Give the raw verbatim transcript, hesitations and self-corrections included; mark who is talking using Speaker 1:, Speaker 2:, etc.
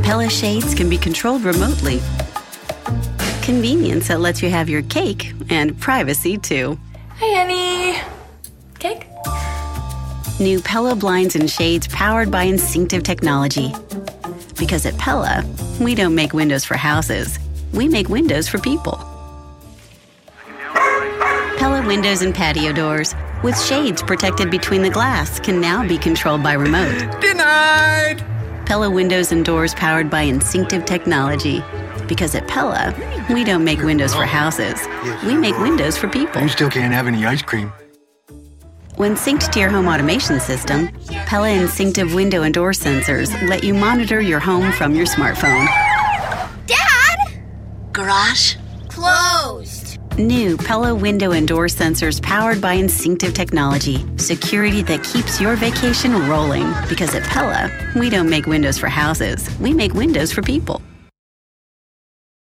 Speaker 1: Pella shades can be controlled remotely. Convenience that lets you have your cake and privacy too.
Speaker 2: Hey, Annie. Cake?
Speaker 1: New Pella blinds and shades powered by Instinctive technology. Because at Pella, we don't make windows for houses. We make windows for people. Pella windows and patio doors with shades protected between the glass can now be controlled by remote.
Speaker 3: Denied!
Speaker 1: Pella windows and doors powered by Instinctive technology. Because at Pella, we don't make windows for houses. We make windows for people.
Speaker 3: You still can't have any ice cream.
Speaker 1: When synced to your home automation system, Pella Instinctive window and door sensors let you monitor your home from your smartphone.
Speaker 4: Dad! Garage? Closed.
Speaker 1: New Pella window and door sensors powered by Instinctive technology. Security that keeps your vacation rolling. Because at Pella, we don't make windows for houses. We make windows for people.